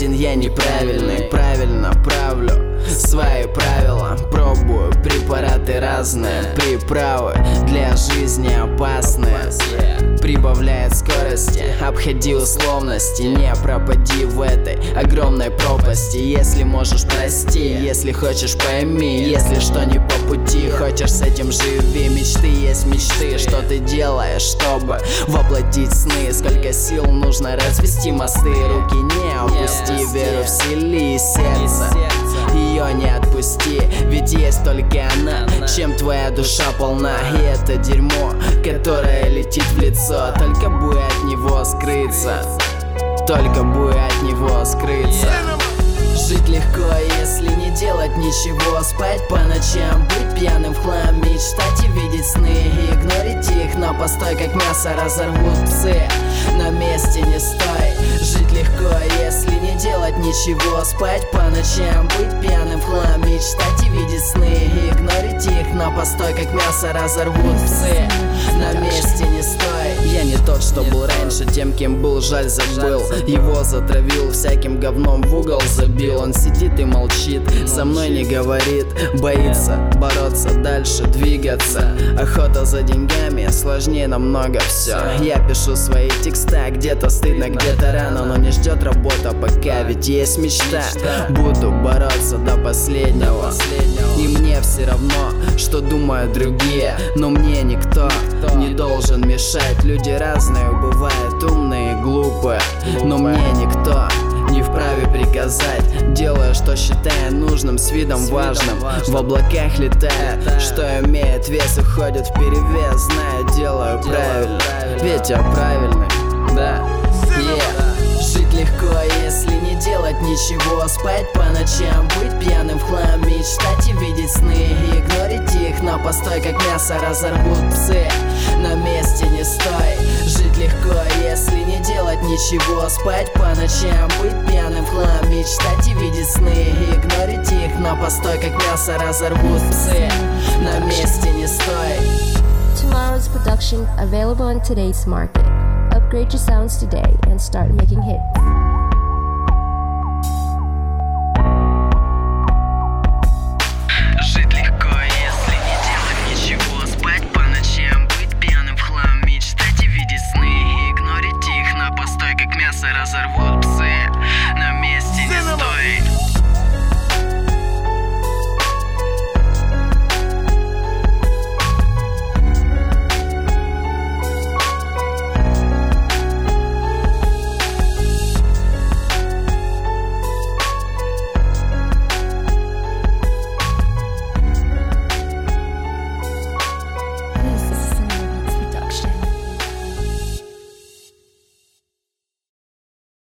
один я неправильный. Правильно правлю свои правила, пробую препараты разные, приправы для жизни опасные. Прибавляет скорости, обходи условности, не пропади в этой огромной пропасти. Если можешь, прости, если хочешь, пойми, если что не по пути, хочешь, с этим живи. Мечты есть мечты, что ты делаешь, чтобы воплотить сны? Сколько сил нужно развести мосты, руки не опусти, веру всели, сердце ее не отпусти, ведь есть только она, чем твоя душа полна. И это дерьмо, которое летит в лицо, только бы от него скрыться, только бы от него скрыться. Жить легко, если не делать ничего, спать по ночам, быть пьяным в хлам, мечтать и видеть сны, и игнорить их на постой, как мясо разорвут псы. На месте не стой. Жить легко, если не делать ничего, спать по ночам, быть пьяным в хлам, мечтать и видеть сны, и игнорить их на постой, как мясо разорвут псы. На месте не стой. Я не тот, что был раньше, тем, кем был, жаль, забыл. Его затравил, всяким говном в угол забил. Он сидит и молчит, со мной не говорит, боится бороться, дальше двигаться. Охота за деньгами, сложнее намного все. Я пишу свои текста, где-то стыдно, где-то рано, но не ждет работа пока, ведь есть мечта. Буду бороться до последнего, и мне все равно, что думают другие, но мне никто не должен мешать. Люди разные бывают, умные и глупые, но мне никто не вправе приказать. Делаю, что считаю нужным, с видом важным, в облаках летаю, что имеет вес, уходит вперевес. Знаю, делаю правильно, ведь я правильный, да, Жить легко, если не делать ничего, спать по ночам, быть пьяным в хлам, мечтать и видеть сны, и игнорить их на постой, как мясо разорвут псы. На месте не стой. Жить легко, если не делать ничего, спать по ночам, быть пьяным в хлам, мечтать и видеть сны, и игнорить их на постой, как мясо разорвут псы. На месте не стой. Tomorrow's production available on today's market. Upgrade your sounds today and start making hits.